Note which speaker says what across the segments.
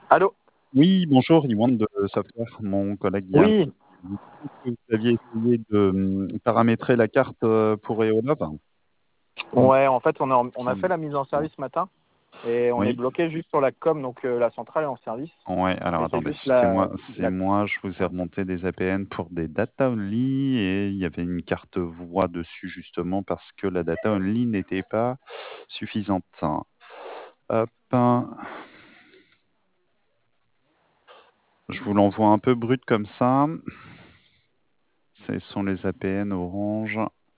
Speaker 1: Allô?
Speaker 2: Oui, bonjour, Ywan de Software, mon collègue Yann.
Speaker 1: Oui,
Speaker 2: Il me semble que vous aviez essayé de paramétrer la carte pour Eolab.
Speaker 1: ouais, en fait, on a fait
Speaker 2: Qui-
Speaker 1: la mise en service ce matin et on est
Speaker 2: Oui,
Speaker 1: bloqué juste sur la com, donc la centrale est en service.
Speaker 2: ouais, alors
Speaker 1: Mais c'est
Speaker 2: attendez,
Speaker 1: juste
Speaker 2: c'est moi, je vous ai remonté des APN pour des data only et il y avait une carte voix dessus justement parce que la data only n'était pas suffisante. Hop, je vous l'envoie un peu brut comme ça. Ce sont les APN orange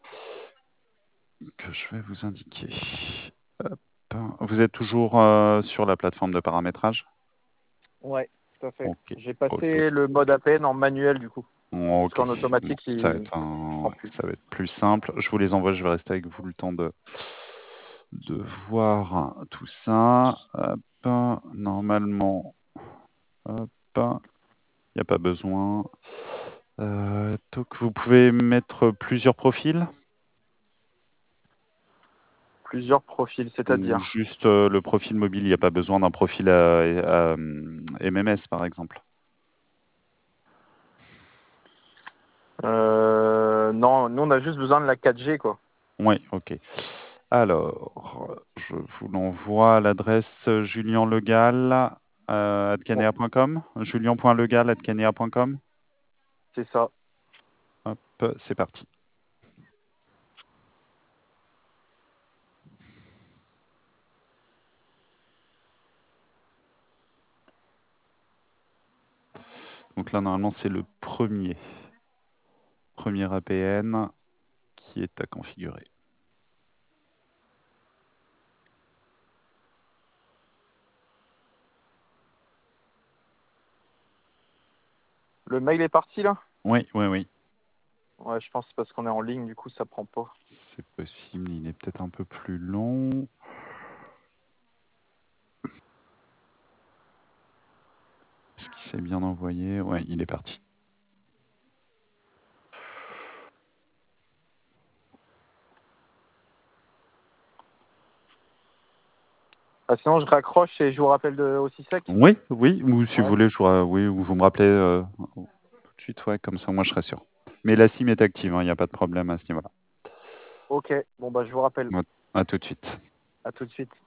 Speaker 2: que je vais vous indiquer. Hop. Vous êtes toujours sur la plateforme de paramétrage?
Speaker 1: Ouais, tout à fait.
Speaker 2: Ok,
Speaker 1: J'ai
Speaker 2: ok,
Speaker 1: passé le mode APN en manuel du coup. Parce
Speaker 2: ok.
Speaker 1: qu'en
Speaker 2: Bon,
Speaker 1: automatique, il prend plus.
Speaker 2: ça va être plus simple. Je vous les envoie, je vais rester avec vous le temps de voir tout ça. Hop, normalement, hop, il n'y a pas besoin. Donc, vous pouvez mettre plusieurs profils
Speaker 1: Plusieurs profils,
Speaker 2: ou
Speaker 1: c'est-à-dire.
Speaker 2: juste le profil mobile, il n'y a pas besoin d'un profil MMS par exemple.
Speaker 1: Non, nous on a juste besoin de la 4G quoi.
Speaker 2: Oui, ok. Alors, je vous l'envoie à l'adresse julianlegal
Speaker 1: Bon,
Speaker 2: @canea.com, julian.legal@canea.com.
Speaker 1: c'est ça.
Speaker 2: Hop, c'est parti. Donc là, normalement, c'est le premier APN qui est à configurer.
Speaker 1: Le mail est parti là?
Speaker 2: Oui, oui, oui.
Speaker 1: Ouais, je pense que c'est parce qu'on est en ligne, du coup ça prend pas.
Speaker 2: C'est possible, il est peut-être un peu plus long. Est-ce qu'il s'est bien envoyé? Oui, il est parti.
Speaker 1: Ah, sinon je raccroche et je vous rappelle aussi sec.
Speaker 2: Oui, oui, ou si vous
Speaker 1: Ouais.
Speaker 2: voulez, oui, ou vous me rappelez tout de suite, ouais, comme ça, moi, je serai sûr. Mais la SIM est active, il n'y a pas de problème à ce niveau-là.
Speaker 1: Ok, bon bah je vous rappelle.
Speaker 2: À tout de suite.
Speaker 1: À tout de suite.